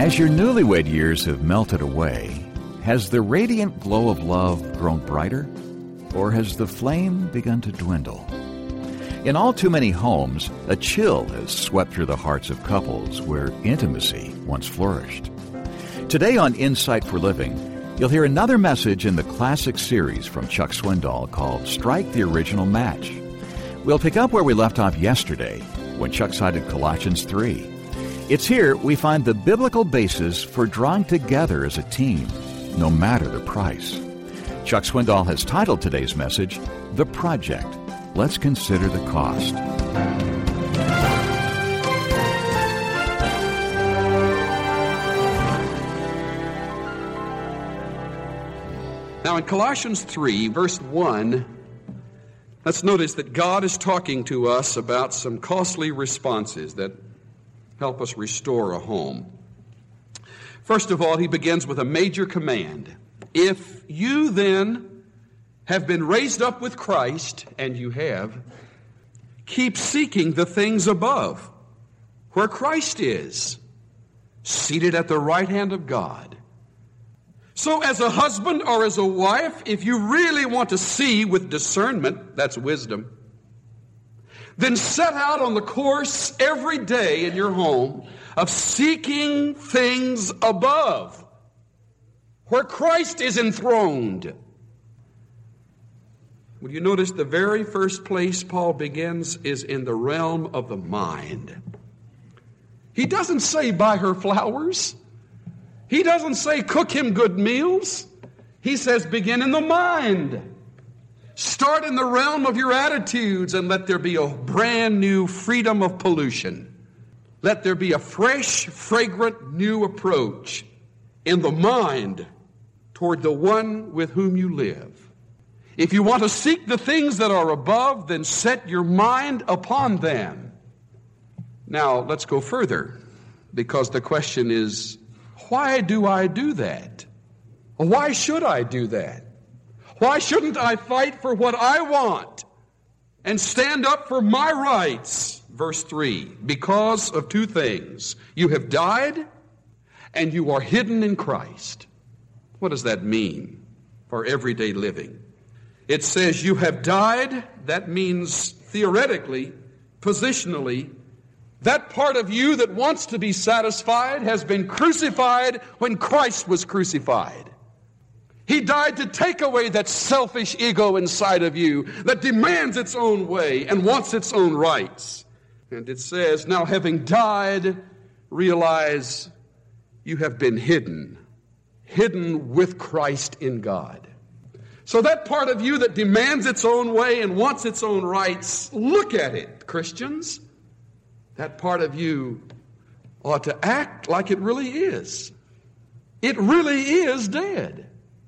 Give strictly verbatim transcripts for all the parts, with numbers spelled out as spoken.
As your newlywed years have melted away, has the radiant glow of love grown brighter? Or has the flame begun to dwindle? In all too many homes, a chill has swept through the hearts of couples where intimacy once flourished. Today on Insight for Living, you'll hear another message in the classic series from Chuck Swindoll called Strike the Original Match. We'll pick up where we left off yesterday when Chuck cited Colossians three. It's here we find the biblical basis for drawing together as a team, no matter the price. Chuck Swindoll has titled today's message, The Project. Let's consider the cost. Now in Colossians three, verse one, let's notice that God is talking to us about some costly responses that help us restore a home. First of all, he begins with a major command. If you then have been raised up with Christ, and you have, keep seeking the things above, where Christ is, seated at the right hand of God. So as a husband or as a wife, if you really want to see with discernment, that's wisdom, then set out on the course every day in your home of seeking things above, where Christ is enthroned. Will you notice the very first place Paul begins is in the realm of the mind. He doesn't say buy her flowers. He doesn't say cook him good meals. He says begin in the mind. Start in the realm of your attitudes and let there be a brand new freedom of pollution. Let there be a fresh, fragrant, new approach in the mind toward the one with whom you live. If you want to seek the things that are above, then set your mind upon them. Now, let's go further, because the question is, why do I do that? Why should I do that? Why shouldn't I fight for what I want and stand up for my rights? Verse three, because of two things. You have died and you are hidden in Christ. What does that mean for everyday living? It says you have died. That means theoretically, positionally, that part of you that wants to be satisfied has been crucified when Christ was crucified. He died to take away that selfish ego inside of you that demands its own way and wants its own rights. And it says, now having died, realize you have been hidden, hidden with Christ in God. So that part of you that demands its own way and wants its own rights, look at it, Christians. That part of you ought to act like it really is. It really is dead.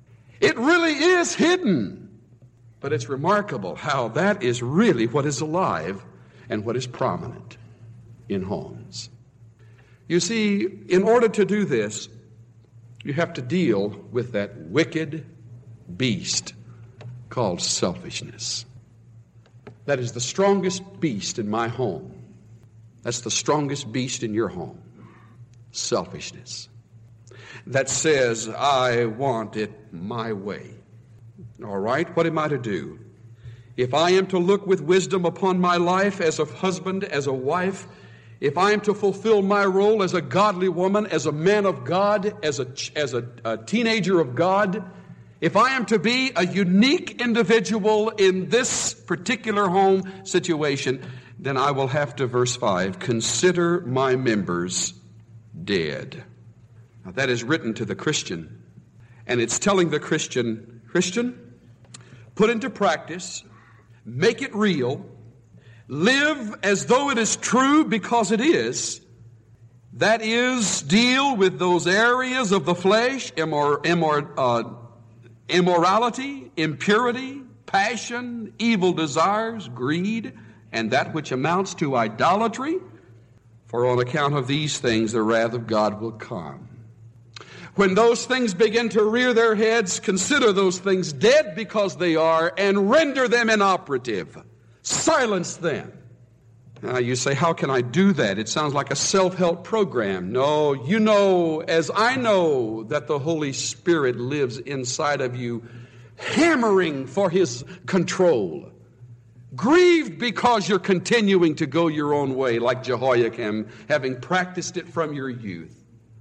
It really is hidden. But it's remarkable how that is really what is alive and what is prominent in homes. You see, in order to do this, you have to deal with that wicked beast called selfishness. That is the strongest beast in my home. That's the strongest beast in your home. Selfishness. That says, I want it my way. All right, what am I to do? If I am to look with wisdom upon my life as a husband, as a wife, if I am to fulfill my role as a godly woman, as a man of God, as a, as a, a teenager of God, if I am to be a unique individual in this particular home situation, then I will have to, verse five, consider my members dead. Now, that is written to the Christian, and it's telling the Christian, Christian, put into practice, make it real, live as though it is true because it is. That is, deal with those areas of the flesh, immor, immor, uh, immorality, impurity, passion, evil desires, greed, and that which amounts to idolatry. For on account of these things the wrath of God will come. When those things begin to rear their heads, consider those things dead because they are, and render them inoperative. Silence them. Now you say, how can I do that? It sounds like a self-help program. No, you know, as I know, that the Holy Spirit lives inside of you, hammering for His control. Grieved because you're continuing to go your own way, like Jehoiakim, having practiced it from your youth.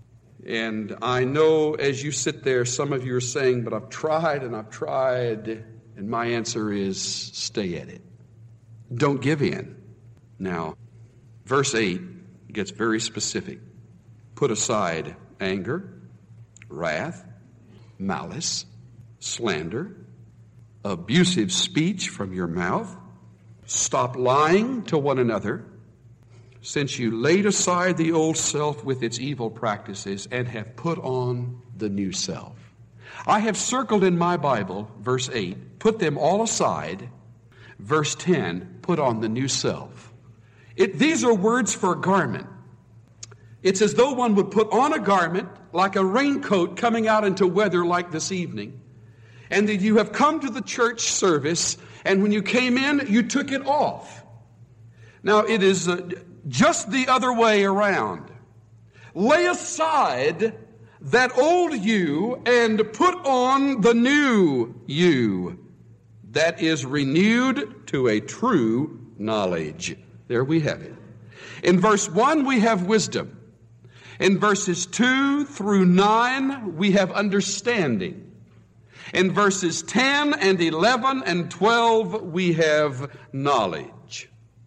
And I know as you sit there, some of you are saying, but I've tried and I've tried. And my answer is, stay at it. Don't give in. Now, verse eight gets very specific. Put aside anger, wrath, malice, slander, abusive speech from your mouth. Stop lying to one another, since you laid aside the old self with its evil practices and have put on the new self. I have circled in my Bible, verse eight, put them all aside. Verse ten, put on the new self. It, these are words for a garment. It's as though one would put on a garment like a raincoat coming out into weather like this evening, and that you have come to the church service, and when you came in, you took it off. Now, it is uh, just the other way around. Lay aside that old you and put on the new you that is renewed to a true knowledge. There we have it. In verse one, we have wisdom. In verses two through nine, we have understanding. In verses ten and eleven and twelve, we have knowledge.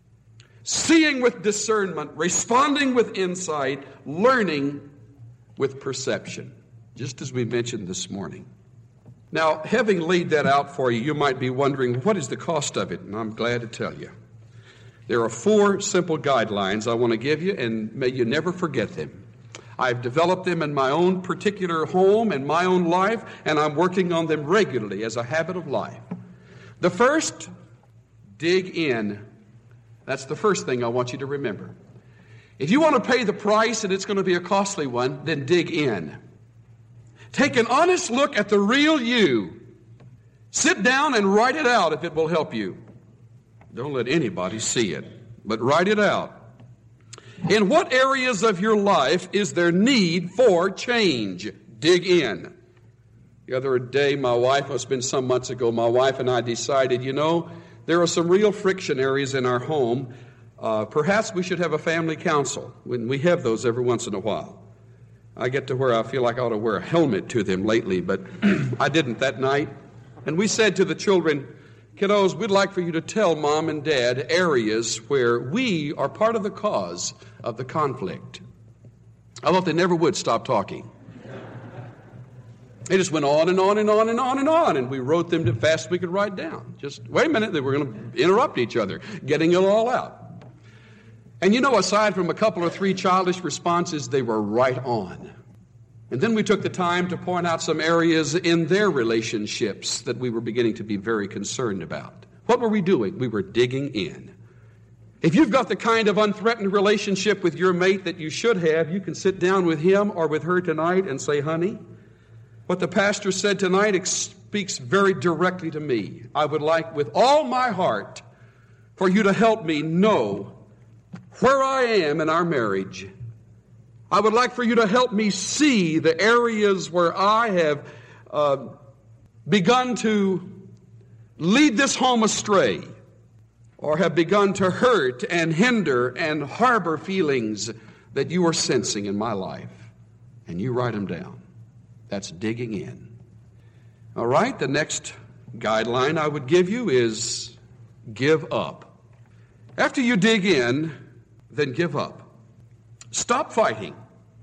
Seeing with discernment, responding with insight, learning with perception, just as we mentioned this morning. Now, having laid that out for you, you might be wondering, what is the cost of it? And I'm glad to tell you. There are four simple guidelines I want to give you, and may you never forget them. I've developed them in my own particular home and my own life, and I'm working on them regularly as a habit of life. The first, dig in. That's the first thing I want you to remember. If you want to pay the price, and it's going to be a costly one, then dig in. Take an honest look at the real you. Sit down and write it out if it will help you. Don't let anybody see it, but write it out. In what areas of your life is there need for change? Dig in. The other day, my wife, it's been some months ago, my wife and I decided, you know, there are some real friction areas in our home. Uh, perhaps we should have a family council. When we have those every once in a while. I get to where I feel like I ought to wear a helmet to them lately, but I didn't that night. And we said to the children, kiddos, we'd like for you to tell Mom and Dad areas where we are part of the cause of the conflict. I thought they never would stop talking. They just went on and on and on and on and on, and we wrote them as fast as we could write down. Just, wait a minute, they were going to interrupt each other, getting it all out. And you know, aside from a couple or three childish responses, they were right on. And then we took the time to point out some areas in their relationships that we were beginning to be very concerned about. What were we doing? We were digging in. If you've got the kind of unthreatened relationship with your mate that you should have, you can sit down with him or with her tonight and say, honey, what the pastor said tonight speaks very directly to me. I would like with all my heart for you to help me know where I am in our marriage. I would like for you to help me see the areas where I have uh, begun to lead this home astray, or have begun to hurt and hinder and harbor feelings that you are sensing in my life. And you write them down. That's digging in. All right, the next guideline I would give you is give up. After you dig in, then give up. Stop fighting.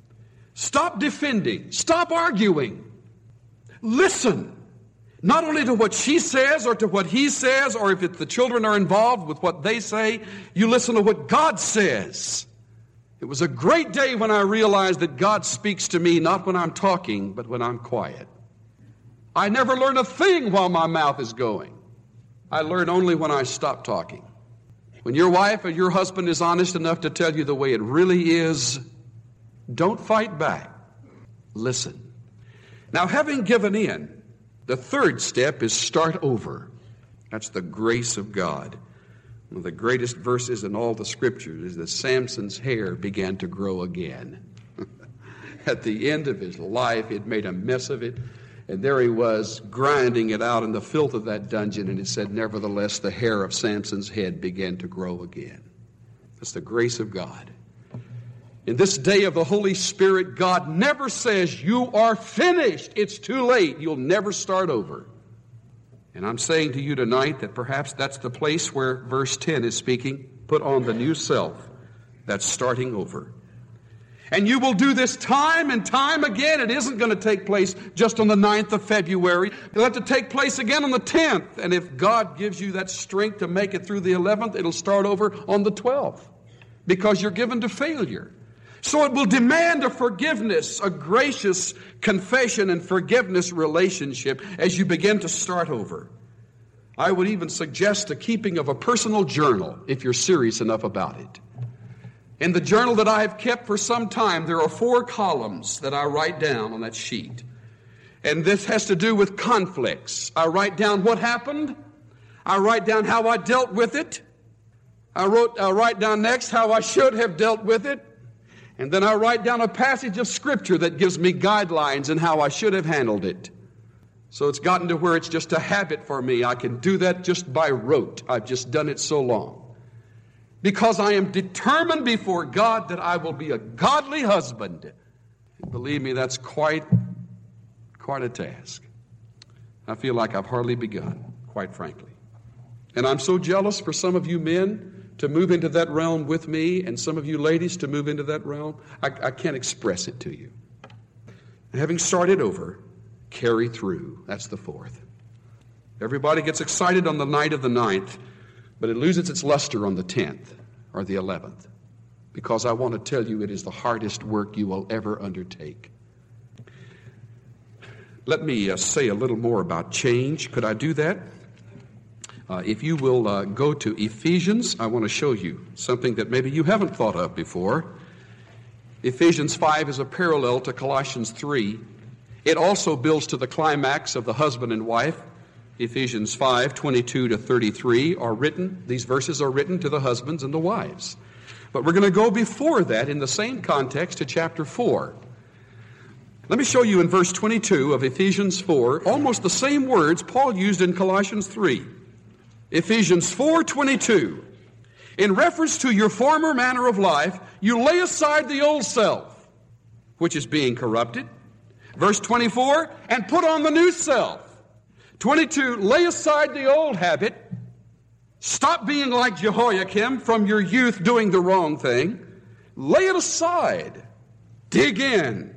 Stop defending. Stop arguing. Listen, not only to what she says or to what he says, or if it, the children are involved with what they say, you listen to what God says. It was a great day when I realized that God speaks to me not when I'm talking, but when I'm quiet. I never learn a thing while my mouth is going. I learn only when I stop talking. When your wife or your husband is honest enough to tell you the way it really is, don't fight back. Listen. Now, having given in, the third step is start over. That's the grace of God. One of the greatest verses in all the Scriptures is that Samson's hair began to grow again. At the end of his life, he'd made a mess of it, and there he was grinding it out in the filth of that dungeon, and it said, nevertheless, the hair of Samson's head began to grow again. That's the grace of God. In this day of the Holy Spirit, God never says, you are finished. It's too late. You'll never start over. And I'm saying to you tonight that perhaps that's the place where verse ten is speaking. Put on the new self. That's starting over. And you will do this time and time again. It isn't going to take place just on the ninth of February. It'll have to take place again on the tenth. And if God gives you that strength to make it through the eleventh, it'll start over on the twelfth. Because you're given to failure. So it will demand a forgiveness, a gracious confession and forgiveness relationship as you begin to start over. I would even suggest the keeping of a personal journal if you're serious enough about it. In the journal that I have kept for some time, there are four columns that I write down on that sheet. And this has to do with conflicts. I write down what happened. I write down how I dealt with it. I wrote, I write down next how I should have dealt with it. And then I write down a passage of Scripture that gives me guidelines in how I should have handled it. So it's gotten to where it's just a habit for me. I can do that just by rote. I've just done it so long. Because I am determined before God that I will be a godly husband. And believe me, that's quite, quite a task. I feel like I've hardly begun, quite frankly. And I'm so jealous for some of you men to move into that realm with me, and some of you ladies to move into that realm. I, I can't express it to you. And having started over, carry through. That's the fourth. Everybody gets excited on the night of the ninth, but it loses its luster on the tenth or the eleventh. Because I want to tell you it is the hardest work you will ever undertake. Let me uh, say a little more about change. Could I do that? Uh, if you will uh, go to Ephesians, I want to show you something that maybe you haven't thought of before. Ephesians five is a parallel to Colossians three. It also builds to the climax of the husband and wife. Ephesians five, twenty-two to thirty-three are written, these verses are written to the husbands and the wives. But we're going to go before that in the same context to chapter four. Let me show you in verse twenty-two of Ephesians four, almost the same words Paul used in Colossians three. Ephesians four twenty-two. In reference to your former manner of life, you lay aside the old self, which is being corrupted. Verse twenty-four, and put on the new self. twenty-two, lay aside the old habit. Stop being like Jehoiakim from your youth doing the wrong thing. Lay it aside. Dig in.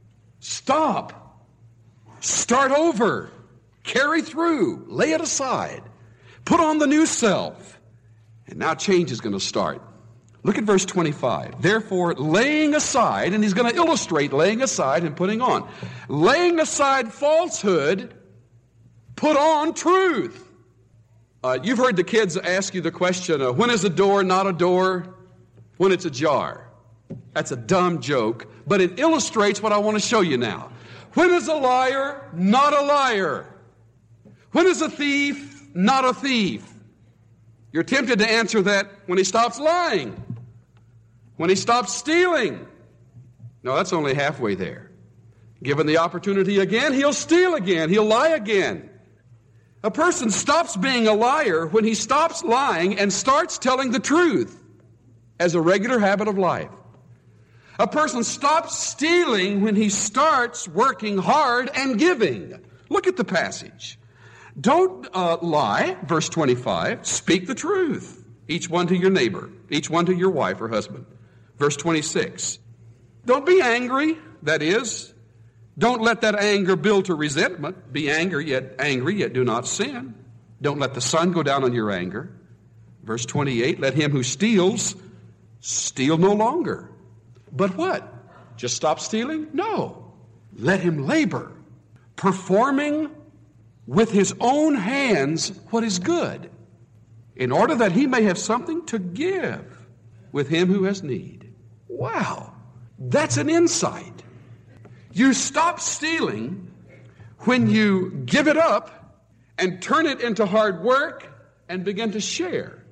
Stop. Start over. Carry through. Lay it aside. Put on the new self. And now change is going to start. Look at verse twenty-five. Therefore, laying aside, and he's going to illustrate laying aside and putting on. Laying aside falsehood, put on truth. Uh, you've heard the kids ask you the question, uh, when is a door not a door? When it's ajar. That's a dumb joke, but it illustrates what I want to show you now. When is a liar not a liar? When is a thief not a thief? You're tempted to answer that when he stops lying, when he stops stealing. No, that's only halfway there. Given the opportunity again, he'll steal again, he'll lie again. A person stops being a liar when he stops lying and starts telling the truth as a regular habit of life. A person stops stealing when he starts working hard and giving. Look at the passage. Don't uh, lie, verse twenty-five. Speak the truth, each one to your neighbor, each one to your wife or husband. Verse twenty-six. Don't be angry, that is, don't let that anger build to resentment. Be angry, yet angry, yet do not sin. Don't let the sun go down on your anger. Verse twenty-eight. Let him who steals steal no longer. But what? Just stop stealing? No. Let him labor, performing with his own hands what is good, in order that he may have something to give with him who has need. Wow, that's an insight. You stop stealing when you give it up and turn it into hard work and begin to share.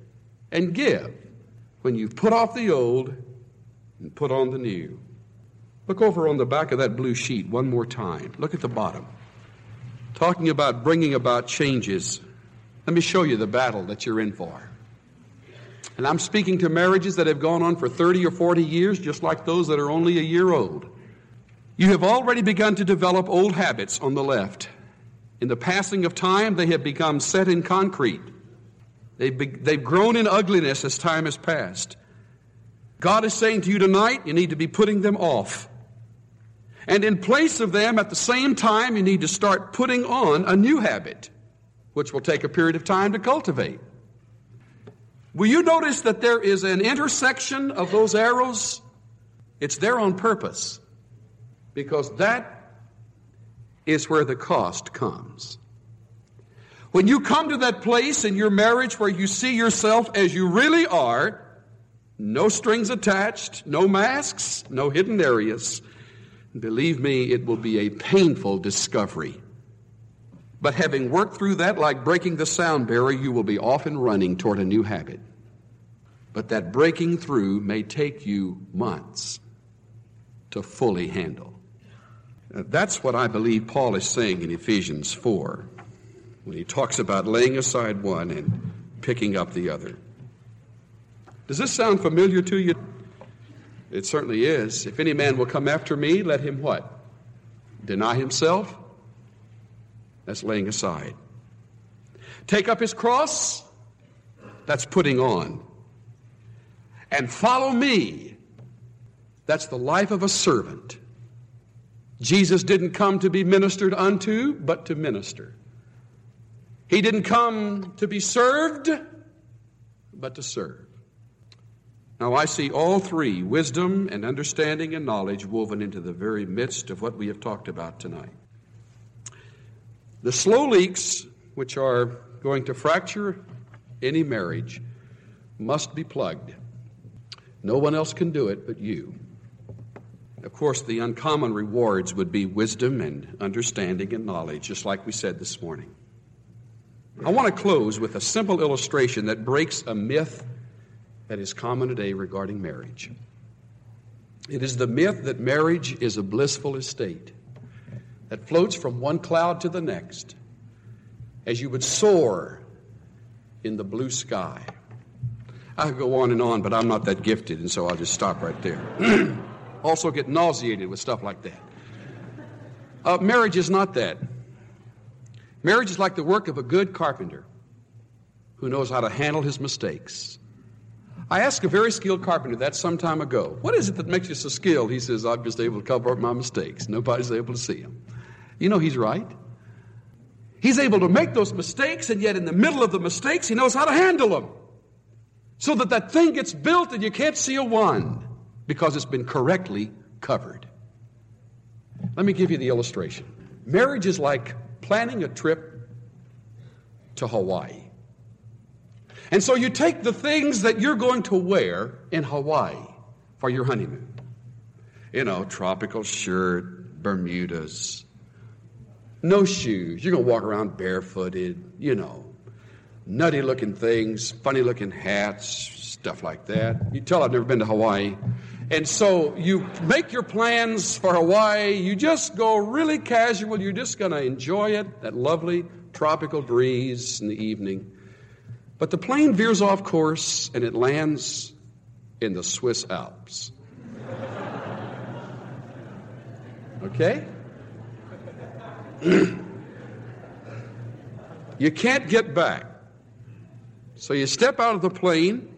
and give when you put off the old and put on the new. Look over on the back of that blue sheet one more time. Look at the bottom. Talking about bringing about changes. Let me show you the battle that you're in for. And I'm speaking to marriages that have gone on for thirty or forty years, just like those that are only a year old. You have already begun to develop old habits on the left. In the passing of time, they have become set in concrete. They've, be, they've grown in ugliness as time has passed. God is saying to you tonight, you need to be putting them off. And in place of them, at the same time, you need to start putting on a new habit, which will take a period of time to cultivate. Will you notice that there is an intersection of those arrows? It's there on purpose, because that is where the cost comes. When you come to that place in your marriage where you see yourself as you really are, no strings attached, no masks, no hidden areas, believe me, it will be a painful discovery. But having worked through that like breaking the sound barrier, you will be off and running toward a new habit. But that breaking through may take you months to fully handle. That's what I believe Paul is saying in Ephesians four, when he talks about laying aside one and picking up the other. Does this sound familiar to you? It certainly is. If any man will come after me, let him what? Deny himself? That's laying aside. Take up his cross? That's putting on. And follow me? That's the life of a servant. Jesus didn't come to be ministered unto, but to minister. He didn't come to be served, but to serve. Now I see all three, wisdom and understanding and knowledge, woven into the very midst of what we have talked about tonight. The slow leaks, which are going to fracture any marriage, must be plugged. No one else can do it but you. Of course, the uncommon rewards would be wisdom and understanding and knowledge, just like we said this morning. I want to close with a simple illustration that breaks a myth that is common today regarding marriage. It is the myth that marriage is a blissful estate that floats from one cloud to the next as you would soar in the blue sky. I could go on and on, but I'm not that gifted, and so I'll just stop right there. Also get nauseated with stuff like that. Uh, marriage is not that. Marriage is like the work of a good carpenter who knows how to handle his mistakes. I asked a very skilled carpenter that some time ago, what is it that makes you so skilled? He says, I'm just able to cover up my mistakes. Nobody's able to see them. You know, he's right. He's able to make those mistakes, and yet in the middle of the mistakes, he knows how to handle them. So that that thing gets built and you can't see a one because it's been correctly covered. Let me give you the illustration. Marriage is like planning a trip to Hawaii. And so you take the things that you're going to wear in Hawaii for your honeymoon. You know, tropical shirt, Bermudas, no shoes. You're going to walk around barefooted, you know, nutty-looking things, funny-looking hats, stuff like that. You tell I've never been to Hawaii. And so you make your plans for Hawaii. You just go really casual. You're just going to enjoy it, that lovely tropical breeze in the evening. But the plane veers off course, and it lands in the Swiss Alps. Okay? You can't get back. So you step out of the plane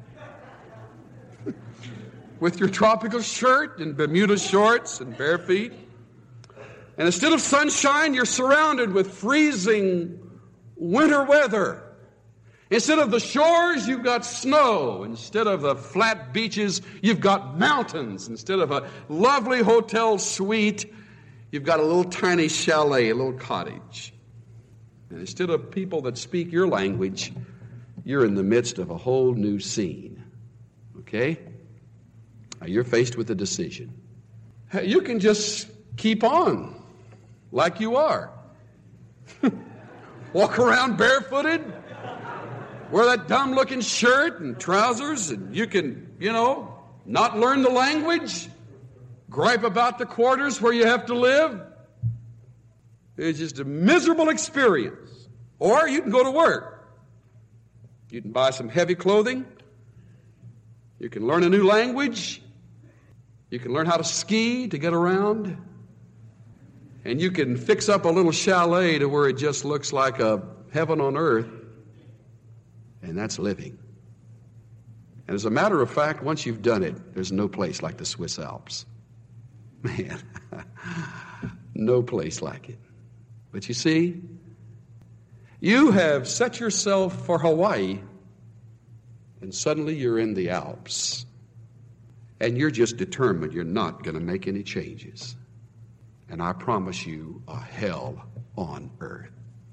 with your tropical shirt and Bermuda shorts and bare feet. And instead of sunshine, you're surrounded with freezing winter weather. Instead of the shores, you've got snow. Instead of the flat beaches, you've got mountains. Instead of a lovely hotel suite, you've got a little tiny chalet, a little cottage. And instead of people that speak your language, you're in the midst of a whole new scene. Okay? Now you're faced with a decision. You can just keep on like you are. Walk around barefooted. wear that dumb-looking shirt and trousers, and you can, you know, not learn the language, gripe about the quarters where you have to live. It's just a miserable experience. Or you can go to work. You can buy some heavy clothing. You can learn a new language. You can learn how to ski to get around. And you can fix up a little chalet to where it just looks like a heaven on earth. And that's living. And as a matter of fact, once you've done it, there's no place like the Swiss Alps. Man, no place like it. But you see, you have set yourself for Hawaii, and suddenly you're in the Alps. And you're just determined you're not going to make any changes. And I promise you a hell on earth.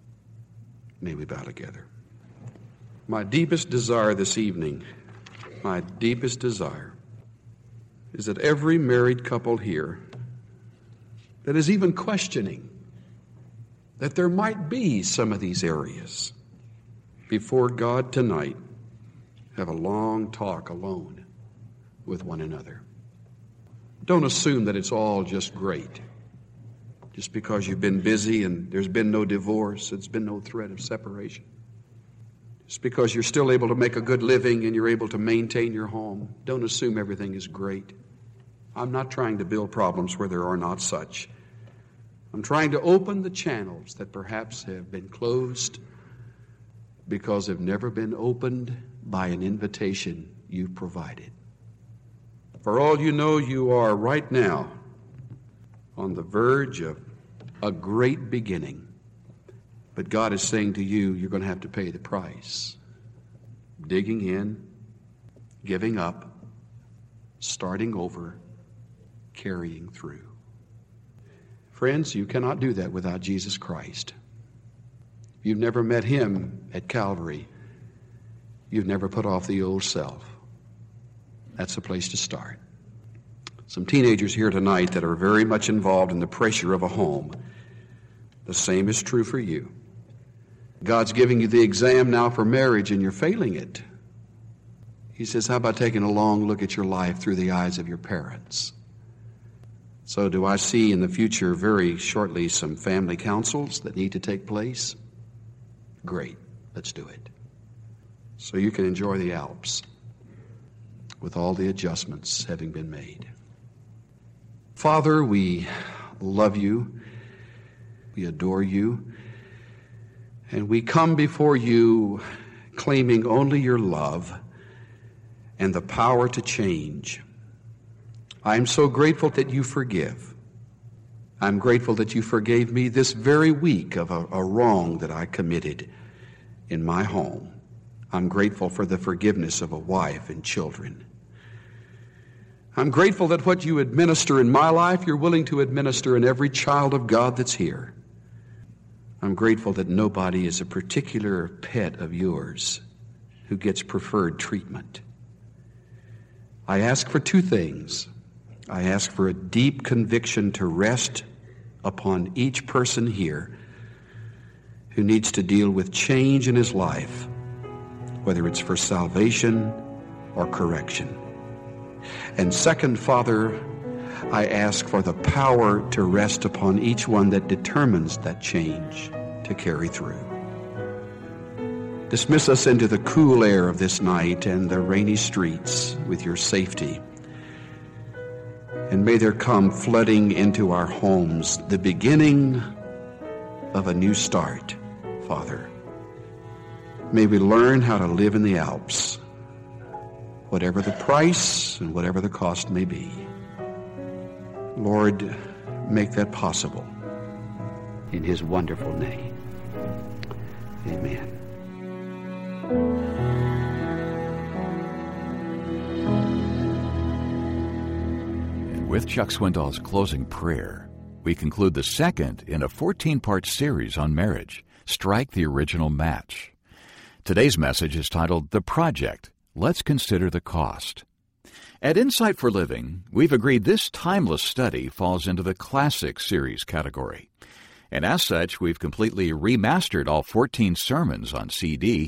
May we bow together. My deepest desire this evening, my deepest desire, is that every married couple here that is even questioning that there might be some of these areas before God tonight have a long talk alone with one another. Don't assume that it's all just great. Just because you've been busy and there's been no divorce, there's been no threat of separation. Just because you're still able to make a good living and you're able to maintain your home, don't assume everything is great. I'm not trying to build problems where there are not such. I'm trying to open the channels that perhaps have been closed because they've never been opened by an invitation you've provided. For all you know, you are right now on the verge of a great beginning. But God is saying to you, you're going to have to pay the price. Digging in, giving up, starting over, carrying through. Friends, you cannot do that without Jesus Christ. If you've never met Him at Calvary, you've never put off the old self. That's the place to start. Some teenagers here tonight that are very much involved in the pressure of a home. The same is true for you. God's giving you the exam now for marriage and you're failing it. He says, how about taking a long look at your life through the eyes of your parents? So do I see in the future very shortly some family councils that need to take place? Great, let's do it. So you can enjoy the Alps with all the adjustments having been made. Father, we love you, we adore you, and we come before you claiming only your love and the power to change. I'm so grateful that you forgive. I'm grateful that you forgave me this very week of a, a wrong that I committed in my home. I'm grateful for the forgiveness of a wife and children. I'm grateful that what you administer in my life, you're willing to administer in every child of God that's here. I'm grateful that nobody is a particular pet of yours who gets preferred treatment. I ask for two things. I ask for a deep conviction to rest upon each person here who needs to deal with change in his life, whether it's for salvation or correction. And second, Father, I ask for the power to rest upon each one that determines that change to carry through. Dismiss us into the cool air of this night and the rainy streets with your safety. And may there come flooding into our homes the beginning of a new start, Father. May we learn how to live in the Alps, whatever the price and whatever the cost may be. Lord, make that possible. In His wonderful name. Amen. And with Chuck Swindoll's closing prayer, we conclude the second in a fourteen-part series on marriage, Strike the Original Match. Today's message is titled The Project. Let's consider the cost. At Insight for Living, we've agreed this timeless study falls into the Classic Series category. And as such, we've completely remastered all fourteen sermons on C D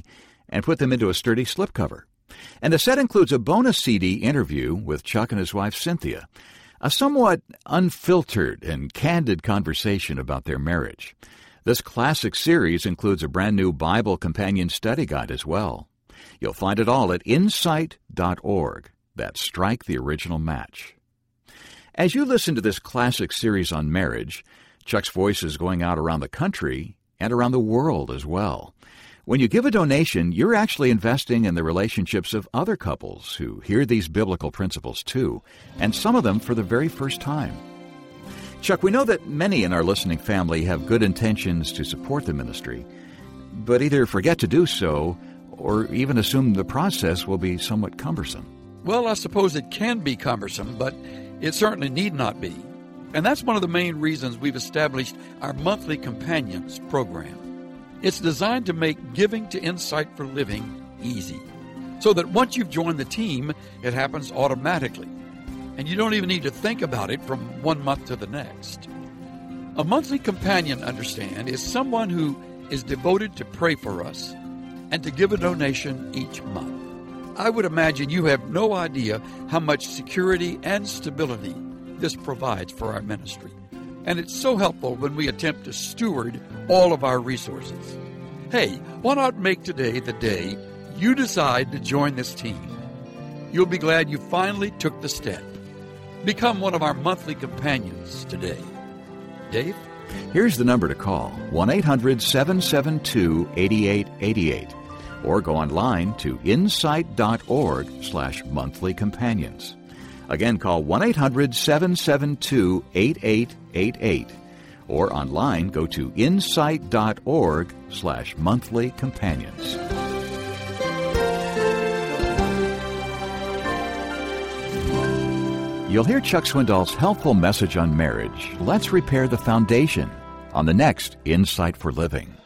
and put them into a sturdy slipcover. And the set includes a bonus C D interview with Chuck and his wife Cynthia, a somewhat unfiltered and candid conversation about their marriage. This classic series includes a brand new Bible companion study guide as well. You'll find it all at insight dot org. That's Strike the Original Match. As you listen to this classic series on marriage, Chuck's voice is going out around the country and around the world as well. When you give a donation, you're actually investing in the relationships of other couples who hear these biblical principles too, and some of them for the very first time. Chuck, we know that many in our listening family have good intentions to support the ministry, but either forget to do so or even assume the process will be somewhat cumbersome. Well, I suppose it can be cumbersome, but it certainly need not be. And that's one of the main reasons we've established our monthly Companions program. It's designed to make giving to Insight for Living easy, so that once you've joined the team, it happens automatically, and you don't even need to think about it from one month to the next. A monthly companion, understand, is someone who is devoted to pray for us and to give a donation each month. I would imagine you have no idea how much security and stability this provides for our ministry. And it's so helpful when we attempt to steward all of our resources. Hey, why not make today the day you decide to join this team? You'll be glad you finally took the step. Become one of our monthly companions today. Dave? Here's the number to call, one eight hundred seven seven two eight eight eight eight, or go online to insight dot org slash monthly companions. Again, call one eight hundred seven seven two eight eight eight eight, or online go to insight dot org slash monthly companions. You'll hear Chuck Swindoll's helpful message on marriage, Let's Repair the Foundation, on the next Insight for Living.